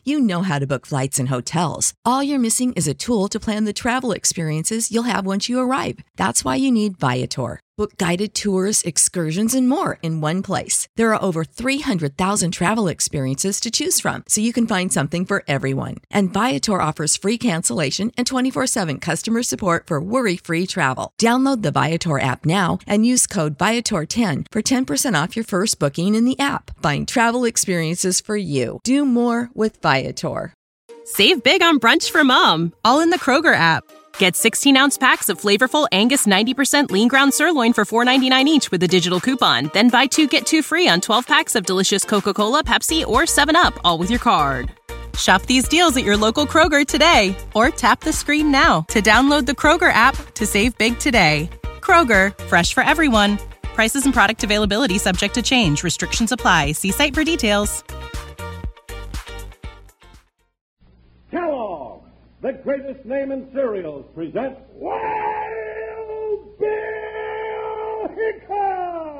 You know how to book flights and hotels. All you're missing is a tool to plan the travel experiences you'll have once you arrive. That's why you need Viator. Book guided tours, excursions, and more in one place. There are over 300,000 travel experiences to choose from, so you can find something for everyone. And Viator offers free cancellation and 24/7 customer support for worry-free travel. Download the Viator app now and use code Viator10 for 10% off your first booking in the app. Find travel experiences for you. Do more with Viator. Save big on brunch for mom, all in the Kroger app. Get 16-ounce packs of flavorful Angus 90% lean ground sirloin for $4.99 each with a digital coupon. Then buy 2, get 2 free on 12 packs of delicious Coca-Cola, Pepsi, or 7-Up, all with your card. Shop these deals at your local Kroger today, or tap the screen now to download the Kroger app to save big today. Kroger, fresh for everyone. Prices and product availability subject to change. Restrictions apply. See site for details. Kellogg, the greatest name in cereals, presents Wild Bill Hickok!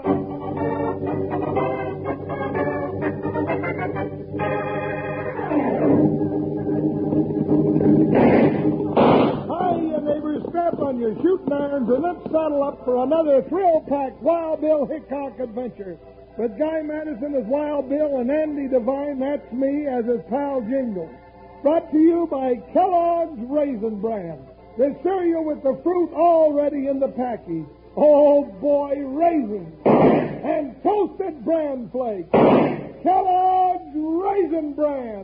Hiya, neighbors, strap on your shooting irons and let's saddle up for another thrill-packed Wild Bill Hickok adventure. With Guy Madison as Wild Bill and Andy Devine, that's me, as his pal Jingle. Brought to you by Kellogg's Raisin Bran, the cereal with the fruit already in the package. Oh, boy, raisins and toasted bran flakes. Kellogg's Raisin Bran.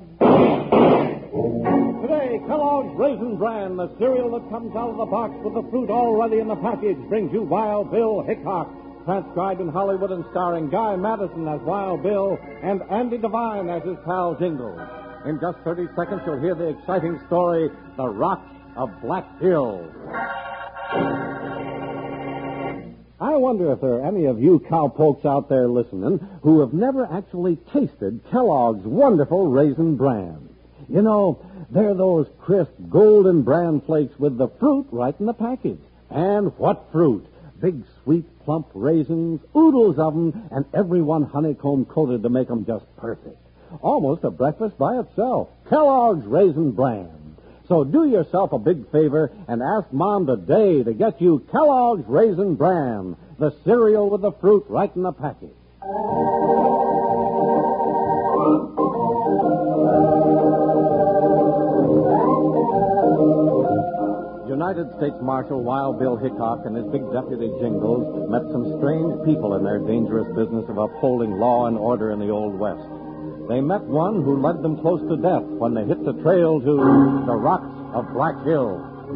Today, Kellogg's Raisin Bran, the cereal that comes out of the box with the fruit already in the package, brings you Wild Bill Hickok, transcribed in Hollywood and starring Guy Madison as Wild Bill and Andy Devine as his pal Jingle. In just 30 seconds, you'll hear the exciting story, The Rocks of Black Hill. I wonder if there are any of you cowpokes out there listening who have never actually tasted Kellogg's wonderful Raisin Bran. You know, they're those crisp golden bran flakes with the fruit right in the package. And what fruit? Big, sweet, plump raisins, oodles of them, and every one honeycomb-coated to make them just perfect. Almost a breakfast by itself. Kellogg's Raisin Bran. So do yourself a big favor and ask Mom today to get you Kellogg's Raisin Bran, the cereal with the fruit right in the package. United States Marshal Wild Bill Hickok and his big deputy Jingles met some strange people in their dangerous business of upholding law and order in the Old West. They met one who led them close to death when they hit the trail to the Rocks of Black Hill.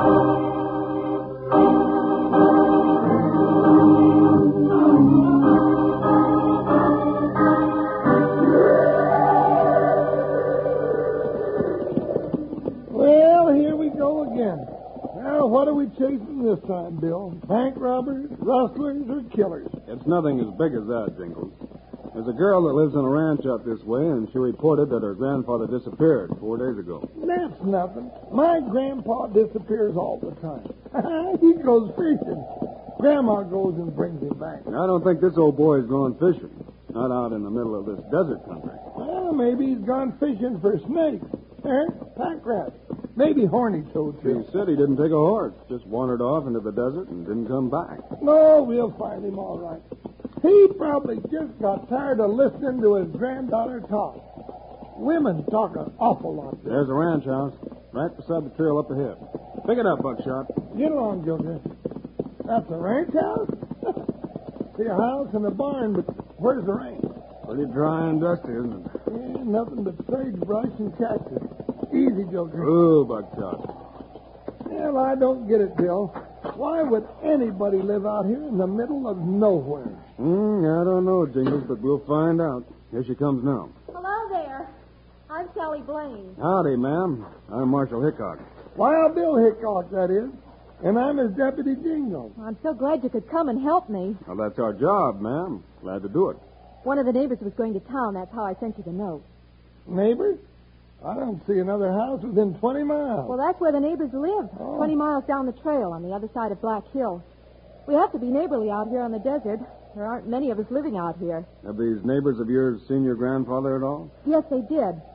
Well, here we go again. Now, what are we chasing this time, Bill? Bank robbers, rustlers, or killers? It's nothing as big as that, Jingles. There's a girl that lives on a ranch out this way, and she reported that her grandfather disappeared 4 days ago. That's nothing. My grandpa disappears all the time. He goes fishing. Grandma goes and brings him back. I don't think this old boy's going fishing. Not out in the middle of this desert country. Well, maybe he's gone fishing for snakes. Pack rats. Maybe horny toads. He said he didn't take a horse. Just wandered off into the desert and didn't come back. No, we'll find him all right. He probably just got tired of listening to his granddaughter talk. Women talk an awful lot. There's a ranch house right beside the trail up ahead. Pick it up, Buckshot. Get along, Joker. That's a ranch house? See a house and a barn, but where's the ranch? Pretty dry and dusty, isn't it? Yeah, nothing but sagebrush and cactus. Easy, Joker. Ooh, Buckshot. Well, I don't get it, Bill. Why would anybody live out here in the middle of nowhere? I don't know, Jingles, but we'll find out. Here she comes now. Hello there. I'm Sally Blaine. Howdy, ma'am. I'm Marshal Hickok. Wild Bill Hickok, that is. And I'm his deputy Jingle. I'm so glad you could come and help me. Well, that's our job, ma'am. Glad to do it. One of the neighbors was going to town. That's how I sent you the note. Neighbors? I don't see another house within 20 miles. Well, that's where the neighbors live. 20 miles down the trail on the other side of Black Hill. We have to be neighborly out here on the desert. There aren't many of us living out here. Have these neighbors of yours seen your grandfather at all? Yes, they did.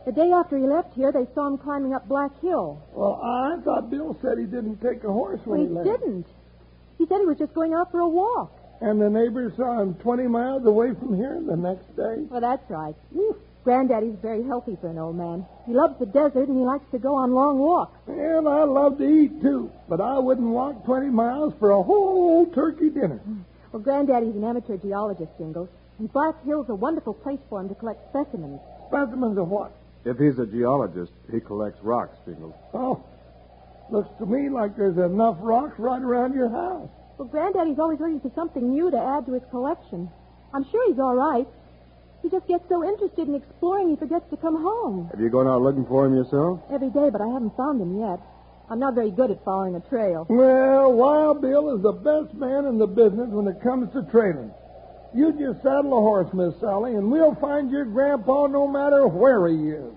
The day after he left here, they saw him climbing up Black Hill. Well, I thought Bill said he didn't take a horse when Well, he he left. didn't. He said he was just going out for a walk. And the neighbors saw him 20 miles away from here the next day. Well, that's right. Granddaddy's very healthy for an old man. He loves the desert, and he likes to go on long walks. And I love to eat, too. But I wouldn't walk 20 miles for a whole turkey dinner. Well, Granddaddy's an amateur geologist, Jingles. And Black Hill's a wonderful place for him to collect specimens. Specimens of what? If he's a geologist, he collects rocks, Jingles. Oh, looks to me like there's enough rocks right around your house. Well, Granddaddy's always looking for something new to add to his collection. I'm sure he's all right. He just gets so interested in exploring he forgets to come home. Have you gone out looking for him yourself? Every day, but I haven't found him yet. I'm not very good at following a trail. Well, Wild Bill is the best man in the business when it comes to trailing. You just saddle a horse, Miss Sally, and we'll find your grandpa no matter where he is.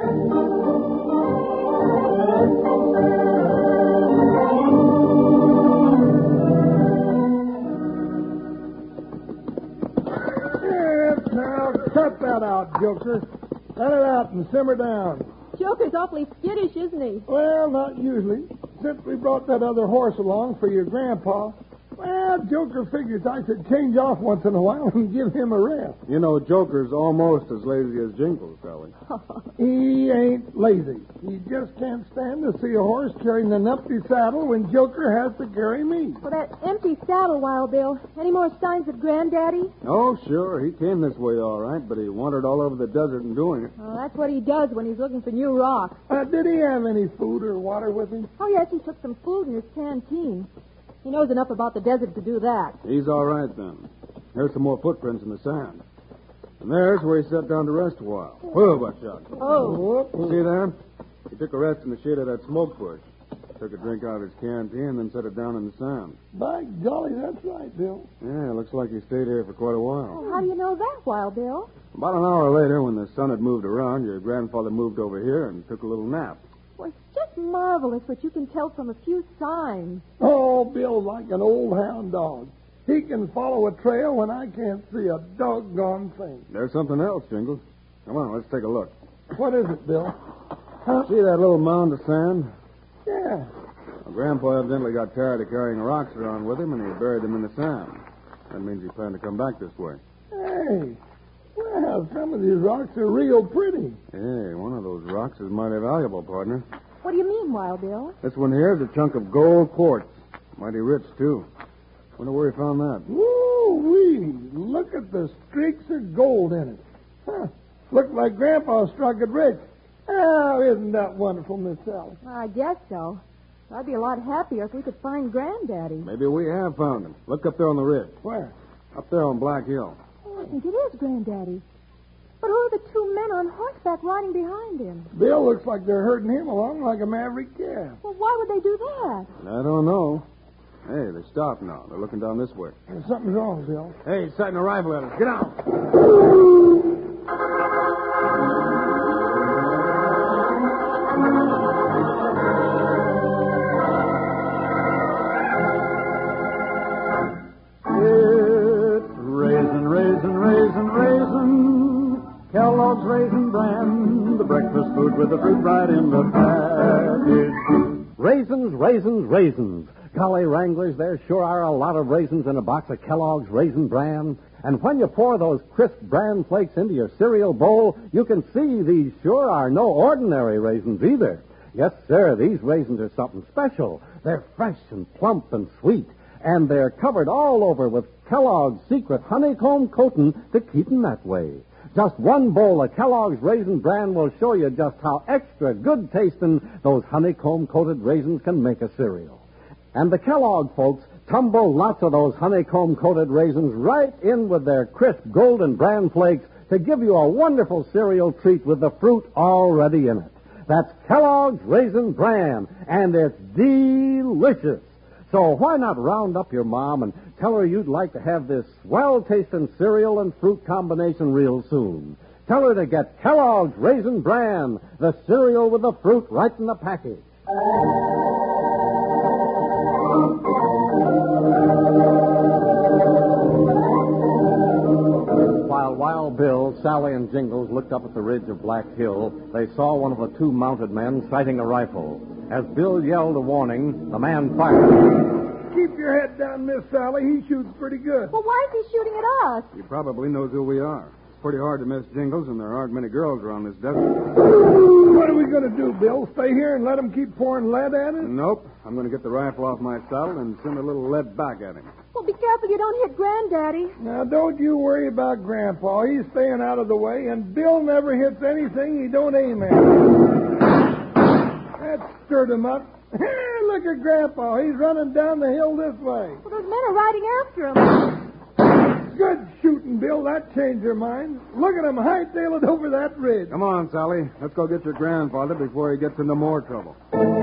Now, cut that out, Joker. Cut it out and simmer down. Joker's awfully skittish, isn't he? Well, not usually. Since we brought that other horse along for your grandpa, well, Joker figures I should change off once in a while and give him a rest. You know, Joker's almost as lazy as Jingles, Sally. He ain't lazy. He just can't stand to see a horse carrying an empty saddle when Joker has to carry me. Well, that empty saddle, Wild Bill. Any more signs of Granddaddy? Oh, sure. He came this way all right, but he wandered all over the desert in doing it. Oh, that's what he does when he's looking for new rocks. Did he have any food or water with him? Oh, yes, he took some food in his canteen. He knows enough about the desert to do that. He's all right, then. There's some more footprints in the sand. And there's where he sat down to rest a while. Whoa, Buckshot. Oh. See there? He took a rest in the shade of that smoke bush. Took a drink out of his canteen and then set it down in the sand. By golly, that's right, Bill. Yeah, looks like he stayed here for quite a while. Well, how do you know that, Wild Bill? About an hour later, when the sun had moved around, your grandfather moved over here and took a little nap. Well, it's just marvelous what you can tell from a few signs. Oh, Bill's like an old hound dog. He can follow a trail when I can't see a doggone thing. There's something else, Jingles. Come on, let's take a look. What is it, Bill? See that little mound of sand? Yeah. Well, Grandpa evidently got tired of carrying rocks around with him, and he buried them in the sand. That means he planned to come back this way. Hey, well, some of these rocks are real pretty. Hey, one of those rocks is mighty valuable, partner. What do you mean, Wild Bill? This one here is a chunk of gold quartz. Mighty rich, too. Wonder where he found that. Woo-wee! Look at the streaks of gold in it. Huh. Looked like Grandpa struck it rich. Oh, isn't that wonderful, Miss Sally? I guess so. I'd be a lot happier if we could find Granddaddy. Maybe we have found him. Look up there on the ridge. Where? Up there on Black Hill. Oh, I think it is Granddaddy. But who are the two men on horseback riding behind him? Bill looks like they're herding him along like a maverick calf. Well, why would they do that? I don't know. Hey, they stopped now. They're looking down this way. Something's wrong, Bill. Hey, he's sighting a rifle at us. Get out. Raisin, raisin, raisin, raisin. Kellogg's Raisin Bran, the breakfast food with the fruit right in the package. Raisins, raisins, raisins. Golly, Wranglers, there sure are a lot of raisins in a box of Kellogg's Raisin Bran. And when you pour those crisp bran flakes into your cereal bowl, you can see these sure are no ordinary raisins either. Yes, sir, these raisins are something special. They're fresh and plump and sweet. And they're covered all over with Kellogg's secret honeycomb coating to keep them that way. Just one bowl of Kellogg's Raisin Bran will show you just how extra good tasting those honeycomb-coated raisins can make a cereal. And the Kellogg folks tumble lots of those honeycomb-coated raisins right in with their crisp golden bran flakes to give you a wonderful cereal treat with the fruit already in it. That's Kellogg's Raisin Bran, and it's delicious. So why not round up your mom and tell her you'd like to have this well-tasting cereal and fruit combination real soon. Tell her to get Kellogg's Raisin Bran, the cereal with the fruit right in the package. While Wild Wild Bill, Sally, and Jingles looked up at the ridge of Black Hill, they saw one of the two mounted men sighting a rifle. As Bill yelled a warning, the man fired. Keep your head down, Miss Sally. He shoots pretty good. Well, why is he shooting at us? He probably knows who we are. It's pretty hard to miss Jingles, and there aren't many girls around this desert. What are we going to do, Bill? Stay here and let him keep pouring lead at us? Nope. I'm going to get the rifle off my saddle and send a little lead back at him. Well, be careful you don't hit Granddaddy. Now, don't you worry about Grandpa. He's staying out of the way, and Bill never hits anything he don't aim at. That stirred him up. Look at Grandpa. He's running down the hill this way. Well, those men are riding after him. Good shooting, Bill. That changed their minds. Look at him hightailing over that ridge. Come on, Sally. Let's go get your grandfather before he gets into more trouble.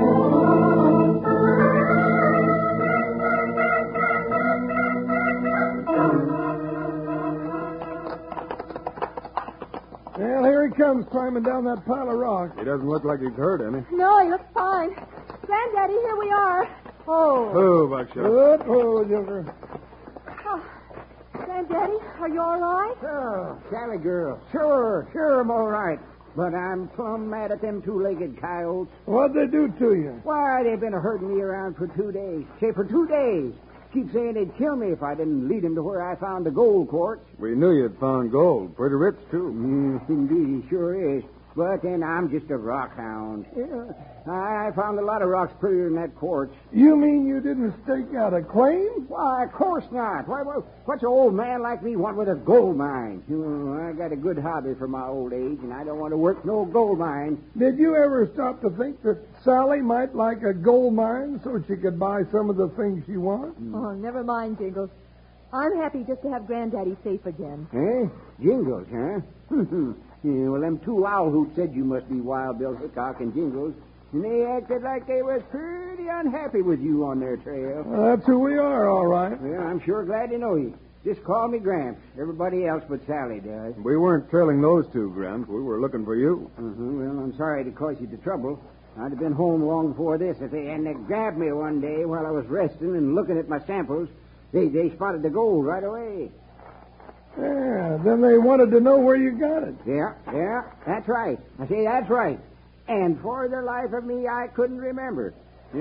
Well, here he comes climbing down that pile of rocks. He doesn't look like he's hurt any. No, he looks fine. Granddaddy, here we are. Oh. Oh, Buckshot. Good. Oh, Joker. Oh. Granddaddy, are you all right? Oh, Sally girl. Sure, I'm all right. But I'm plumb mad at them two-legged coyotes. What'd they do to you? Why, they've been herding me around for 2 days. Say, for 2 days. Keep saying they'd kill me if I didn't lead them to where I found the gold quartz. We knew you'd found gold. Pretty rich, too. Indeed, he sure is. But then I'm just a rock hound. Yeah, I found a lot of rocks prettier than that quartz. You mean you didn't stake out a claim? Why, of course not. What's an old man like me want with a gold mine? I got a good hobby for my old age, and I don't want to work no gold mine. Did you ever stop to think that Sally might like a gold mine so she could buy some of the things she wants? Oh, never mind, Jingles. I'm happy just to have Granddaddy safe again. Eh? Jingles, huh? Yeah, well, them two owl hoots said you must be Wild Bill Hickok and Jingles, and they acted like they was pretty unhappy with you on their trail. That's who we are, all right. Well, I'm sure glad to know you. Just call me Gramps. Everybody else but Sally does. We weren't trailing those two, Gramps. We were looking for you. Well, I'm sorry to cause you the trouble. I'd have been home long before this if they hadn't grabbed me one day while I was resting and looking at my samples. They spotted the gold right away. Yeah, then they wanted to know where you got it. Yeah, that's right. I say that's right. And for the life of me, I couldn't remember.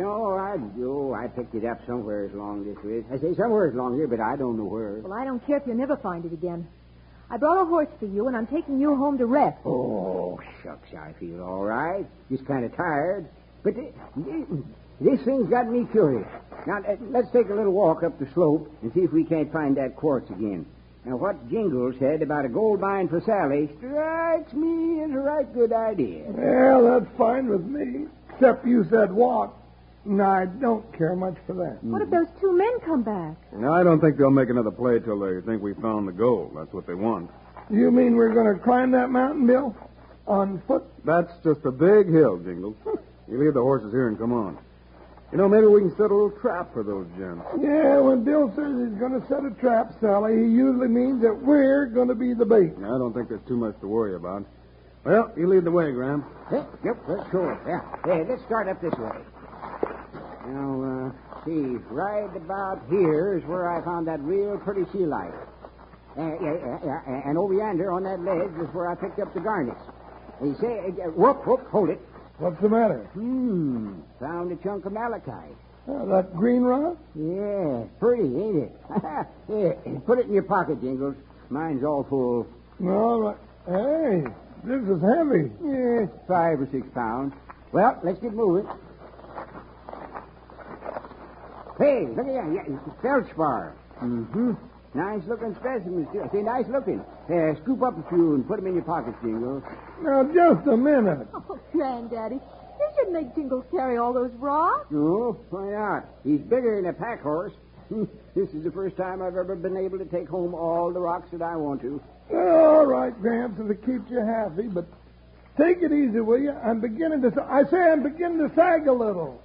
I picked it up somewhere along this way. I say somewhere along here, but I don't know where. Well, I don't care if you never find it again. I brought a horse for you, and I'm taking you home to rest. Oh, shucks, I feel all right. Just kind of tired. But this thing's got me curious. Now, let's take a little walk up the slope and see if we can't find that quartz again. Now, what Jingles said about a gold mine for Sally strikes me as a right good idea. Well, that's fine with me. Except you said walk. And I don't care much for that. What if those two men come back? Now, I don't think they'll make another play till they think we found the gold. That's what they want. You mean we're going to climb that mountain, Bill? On foot? That's just a big hill, Jingles. You leave the horses here and come on. Maybe we can set a little trap for those gents. Yeah, when Bill says he's going to set a trap, Sally, he usually means that we're going to be the bait. I don't think there's too much to worry about. Well, you lead the way, Graham. Yep, that's sure. Yeah. Hey, let's start up this way. Now, see, right about here is where I found that real pretty sea light. And over yonder on that ledge is where I picked up the garnets. You say, whoop, hold it. What's the matter? Found a chunk of malachite. That green rock? Yeah, pretty, ain't it? Here, put it in your pocket, Jingles. Mine's all full. All right. Hey, this is heavy. Yeah, it's 5 or 6 pounds. Well, let's get moving. Hey, look at that. Yeah, feldspar. Nice looking specimens, too. I say nice looking. Scoop up a few and put them in your pockets, Jingles. Now, just a minute. Oh, Granddaddy, you shouldn't make Jingles carry all those rocks. No, why not? He's bigger than a pack horse. This is the first time I've ever been able to take home all the rocks that I want to. All right, Gramps, if it keeps you happy, but take it easy, will you? I'm beginning to sag a little.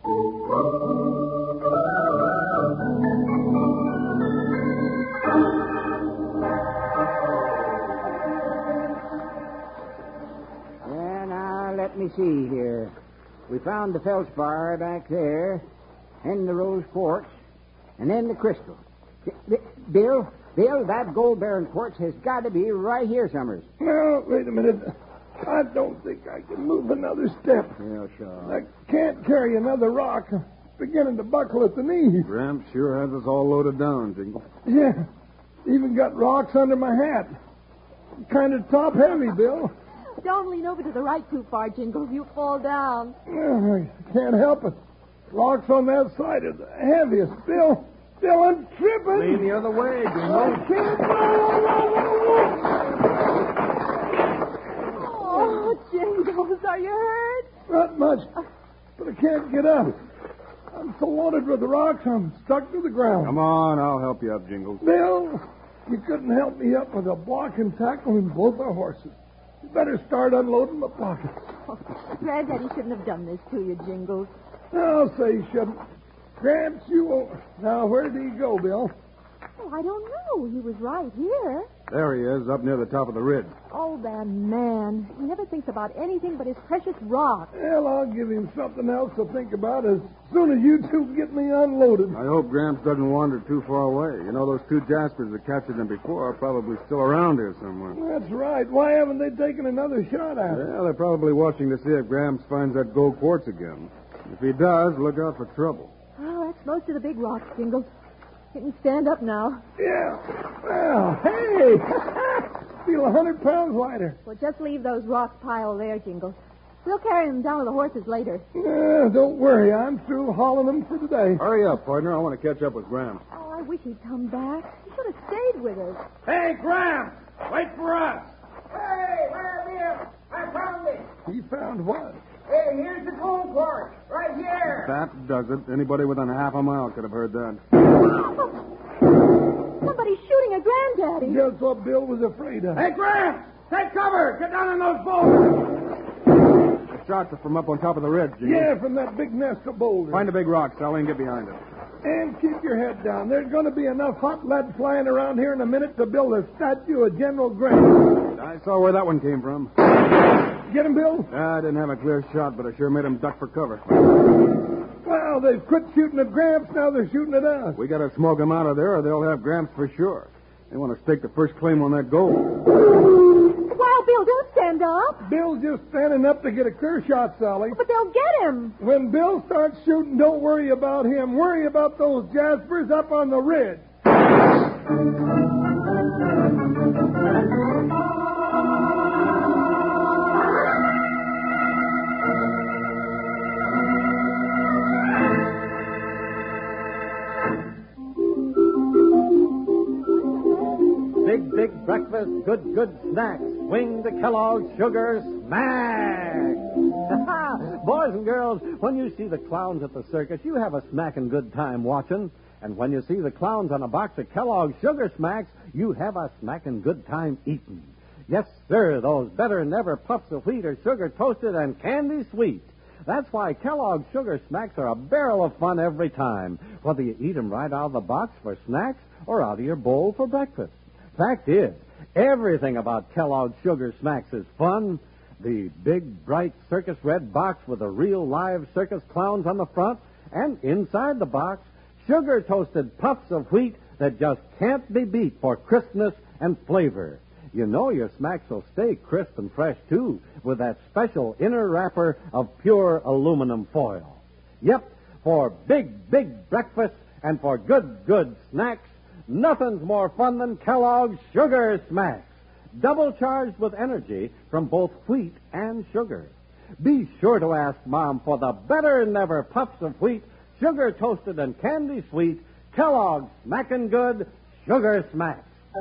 Let me see here. We found the feldspar back there, and the rose quartz, and then the crystal. Bill, Bill, that gold-bearing quartz has got to be right here, Summers. Now, wait a minute. I don't think I can move another step. Yeah, sure. I can't carry another rock. I'm beginning to buckle at the knees. Gramps sure has us all loaded down, Jingle. Yeah. Even got rocks under my hat. Kind of top-heavy, Bill. Don't lean over to the right too far, Jingles. You fall down. I can't help it. Rocks on that side are the heaviest. Bill, I'm tripping. Lean the other way, Jingle. I can't. Oh, Jingles, are you hurt? Not much, but I can't get up. I'm so loaded with the rocks, I'm stuck to the ground. Come on, I'll help you up, Jingles. Bill, you couldn't help me up with a block and tackle in both our horses. You better start unloading my pockets. Oh, Granddaddy shouldn't have done this to you, Jingles. I'll say he shouldn't. Gramps, you won't. Now, where did he go, Bill? Oh, I don't know. He was right here. There he is, up near the top of the ridge. Oh, that man. He never thinks about anything but his precious rock. Well, I'll give him something else to think about as soon as you two get me unloaded. I hope Gramps doesn't wander too far away. You know, those two Jaspers that captured him before are probably still around here somewhere. That's right. Why haven't they taken another shot at him? Yeah, they're probably watching to see if Gramps finds that gold quartz again. If he does, look out for trouble. Oh, that's most of the big rocks, Jingles. You can stand up now. Yeah. Well, hey! Feel 100 pounds lighter. Well, just leave those rocks piled there, Jingles. We'll carry them down with the horses later. Don't worry. I'm through hauling them for today. Hurry up, partner. I want to catch up with Gramps. Oh, I wish he'd come back. He should have stayed with us. Hey, Gramps! Wait for us! Hey, where are you? I found it. He found what? Hey, here's the gold quartz. Right here. That does it. Anybody within half a mile could have heard that. Somebody's shooting at Granddaddy. Just what Bill was afraid of. Hey, Gramps! Take cover! Get down in those boulders! The shots are from up on top of the ridge, Jingle. Yeah, from that big nest of boulders. Find a big rock, Sally, and get behind it. And keep your head down. There's going to be enough hot lead flying around here in a minute to build a statue of General Grant. I saw where that one came from. Get him, Bill? I didn't have a clear shot, but I sure made him duck for cover. Well, they've quit shooting at Gramps. Now they're shooting at us. We got to smoke them out of there, or they'll have Gramps for sure. They want to stake the first claim on that gold. Wow, Bill, don't stand up. Bill's just standing up to get a clear shot, Sally. But they'll get him. When Bill starts shooting, don't worry about him. Worry about those Jaspers up on the ridge. Big breakfast, good snacks. Swing the Kellogg's Sugar Smack. Boys and girls, when you see the clowns at the circus, you have a smacking good time watching. And when you see the clowns on a box of Kellogg's Sugar Smacks, you have a smacking good time eating. Yes, sir, those better than ever puffs of wheat are sugar toasted and candy sweet. That's why Kellogg's Sugar Smacks are a barrel of fun every time, whether you eat them right out of the box for snacks or out of your bowl for breakfast. Fact is, everything about Kellogg's Sugar Smacks is fun. The big, bright circus red box with the real live circus clowns on the front, and inside the box, sugar-toasted puffs of wheat that just can't be beat for crispness and flavor. You know your smacks will stay crisp and fresh, too, with that special inner wrapper of pure aluminum foil. Yep, for big breakfast and for good snacks, nothing's more fun than Kellogg's Sugar Smacks. Double charged with energy from both wheat and sugar. Be sure to ask Mom for the better-than-ever puffs of wheat, sugar-toasted and candy sweet, Kellogg's Smackin' Good Sugar Smacks.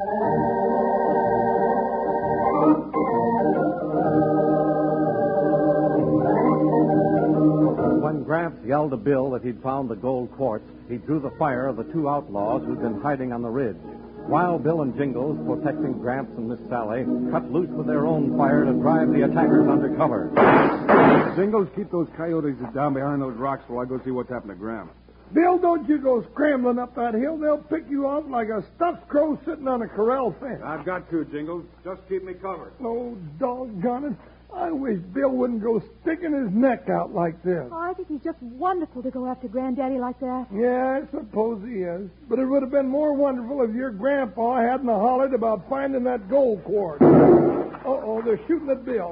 When Gramps yelled to Bill that he'd found the gold quartz, he drew the fire of the two outlaws who'd been hiding on the ridge. While Bill and Jingles, protecting Gramps and Miss Sally, cut loose with their own fire to drive the attackers under cover. Jingles, keep those coyotes down behind those rocks while I go see what's happened to Gramps. Bill, don't you go scrambling up that hill. They'll pick you off like a stuffed crow sitting on a corral fence. I've got to, Jingles. Just keep me covered. Oh, doggone it. I wish Bill wouldn't go sticking his neck out like this. Oh, I think he's just wonderful to go after Granddaddy like that. Yeah, I suppose he is. But it would have been more wonderful if your grandpa hadn't hollered about finding that gold quartz. Uh-oh, they're shooting at Bill.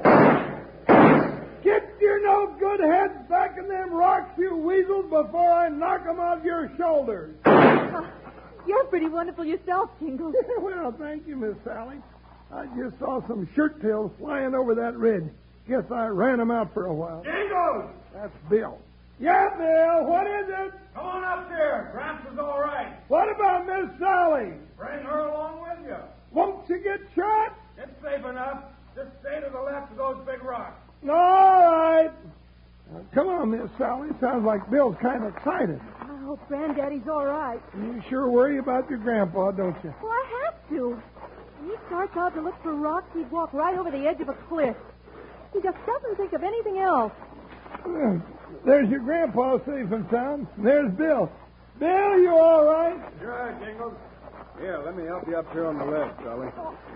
Get your no good head back in them rocks, you weasels, before I knock them off your shoulders. You're pretty wonderful yourself, Jingles. Well, thank you, Miss Sally. I just saw some shirt tails flying over that ridge. Guess I ran them out for a while. Jingles! That's Bill. Yeah, Bill, what is it? Come on up here. Gramps is all right. What about Miss Sally? Bring her along with you. Won't you get shot? It's safe enough. Just stay to the left of those big rocks. All right. Now, come on, Miss Sally. Sounds like Bill's kind of excited. I hope Granddaddy's all right. You sure worry about your grandpa, don't you? Well, I have to. When he starts out to look for rocks, he'd walk right over the edge of a cliff. He just doesn't think of anything else. Well, there's your grandpa safe and sound. There's Bill. Bill, you all right? Sure, Jingles. Here, let me help you up here on the ledge, Sally.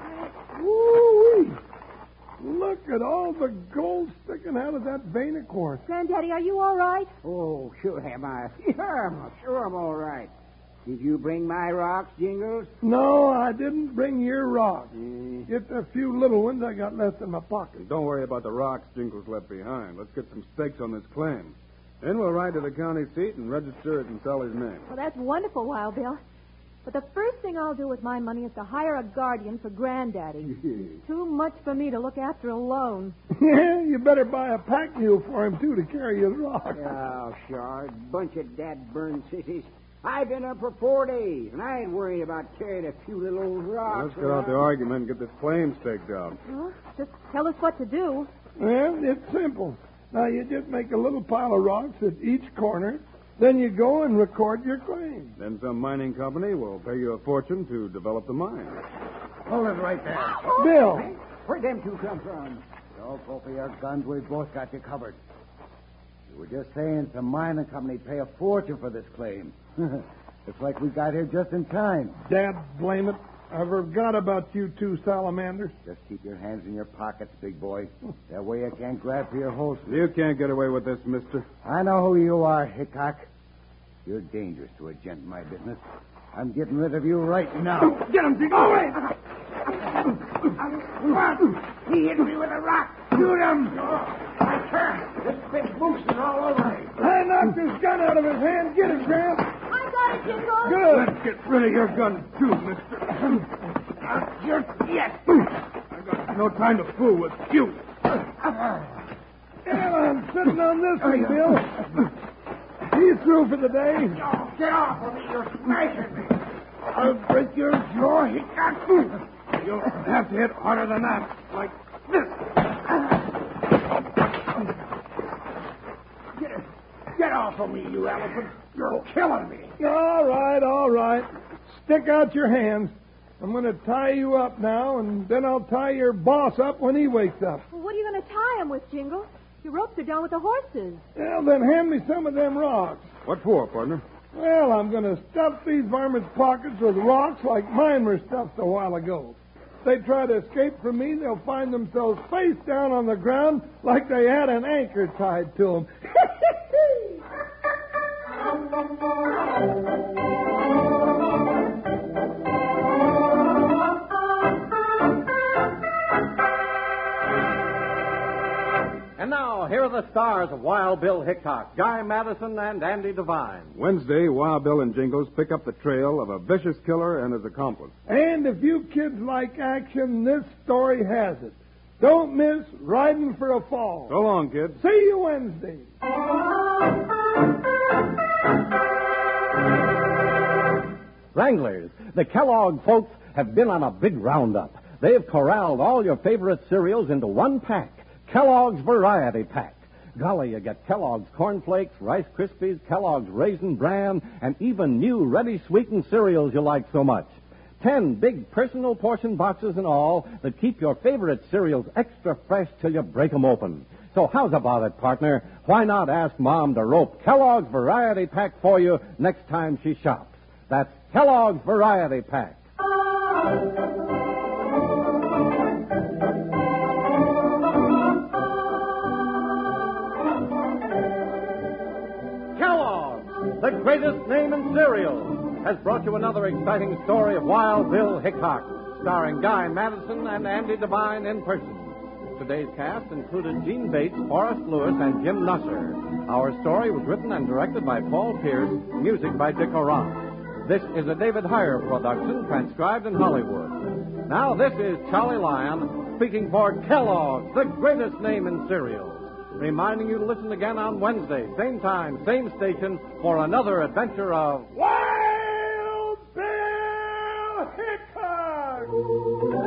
Woo-wee. Look at all the gold sticking out of that vein of quartz. Granddaddy, are you all right? Oh, sure am I. Sure I'm all right. Did you bring my rocks, Jingles? No, I didn't bring your rocks. Just a few little ones I got left in my pocket. Don't worry about the rocks Jingles left behind. Let's get some stakes on this claim. Then we'll ride to the county seat and register it in Sally's name. Well, that's wonderful, Wild Bill. But the first thing I'll do with my money is to hire a guardian for Granddaddy. Too much for me to look after alone. Yeah, you better buy a pack mule for him, too, to carry his rocks. Oh, sure. Bunch of dad-burned sissies. I've been up for 4 days, and I ain't worried about carrying a few little old rocks. Let's get out the argument and get this claim staked out. Well, just tell us what to do. Well, it's simple. Now, you just make a little pile of rocks at each corner. Then you go and record your claim. Then some mining company will pay you a fortune to develop the mine. Hold it right there. Bill. Where'd them two come from? Don't go for your guns. We've both got you covered. You were just saying some mining company pay a fortune for this claim. Looks like we got here just in time. Dad, blame it. I forgot about you two salamanders. Just keep your hands in your pockets, big boy. That way you can't grab for your holster. You can't get away with this, mister. I know who you are, Hickok. You're dangerous to a gent in my business. I'm getting rid of you right now. Get him, Dick. Go away. He hit me with a rock. Shoot him. This big boosting all over me. I knocked his gun out of his hand. Get him, Gramp. I got it, Jingles. Good. Let's get rid of your gun, too, mister. Not just yet. I got no time to fool with you. And I'm sitting on this one, Bill. He's through for the day. Get off of me. You're smashing me. I'll break your jaw, Hickok. You'll have to hit harder than that, like this. Get off of me, you elephant. You're killing me. All right. Stick out your hands. I'm going to tie you up now, and then I'll tie your boss up when he wakes up. Well, what are you going to tie him with, Jingles? Your ropes are down with the horses. Well, then hand me some of them rocks. What for, partner? Well, I'm going to stuff these varmints' pockets with rocks like mine were stuffed a while ago. If they try to escape from me, they'll find themselves face down on the ground like they had an anchor tied to them. And now, here are the stars of Wild Bill Hickok, Guy Madison, and Andy Devine. Wednesday, Wild Bill and Jingles pick up the trail of a vicious killer and his accomplice. And if you kids like action, this story has it. Don't miss Riding for a Fall. So long, kids. See you Wednesday. Wranglers, the Kellogg folks have been on a big roundup. They've corralled all your favorite cereals into one pack, Kellogg's Variety Pack. Golly, you get Kellogg's Corn Flakes, Rice Krispies, Kellogg's Raisin Bran, and even new ready-sweetened cereals you like so much. 10 big personal portion boxes in all that keep your favorite cereals extra fresh till you break them open. So how's about it, partner? Why not ask Mom to rope Kellogg's Variety Pack for you next time she shops? That's Kellogg's Variety Pack. the greatest name in cereals, has brought you another exciting story of Wild Bill Hickok, starring Guy Madison and Andy Devine in person. Today's cast included Gene Bates, Forrest Lewis, and Jim Nusser. Our story was written and directed by Paul Pierce, music by Dick Auron. This is a David Heyer production, transcribed in Hollywood. Now, this is Charlie Lyon speaking for Kellogg's, the greatest name in cereals, reminding you to listen again on Wednesday, same time, same station, for another adventure of Wild Bill Hickok!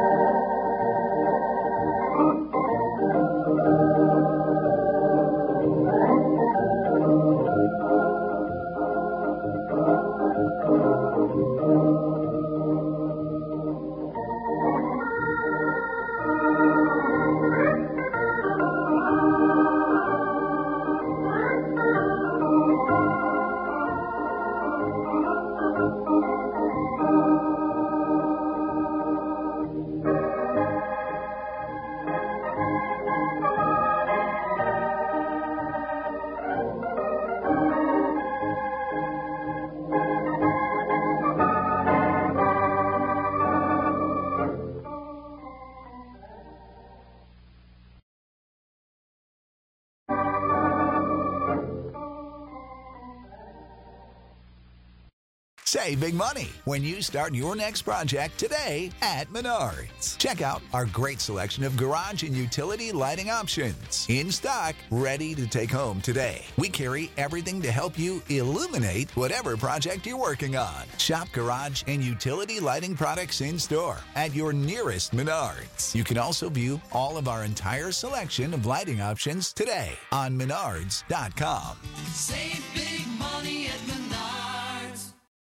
Save big money when you start your next project today at Menards. Check out our great selection of garage and utility lighting options. In stock, ready to take home today. We carry everything to help you illuminate whatever project you're working on. Shop garage and utility lighting products in store at your nearest Menards. You can also view all of our entire selection of lighting options today on Menards.com. Save big money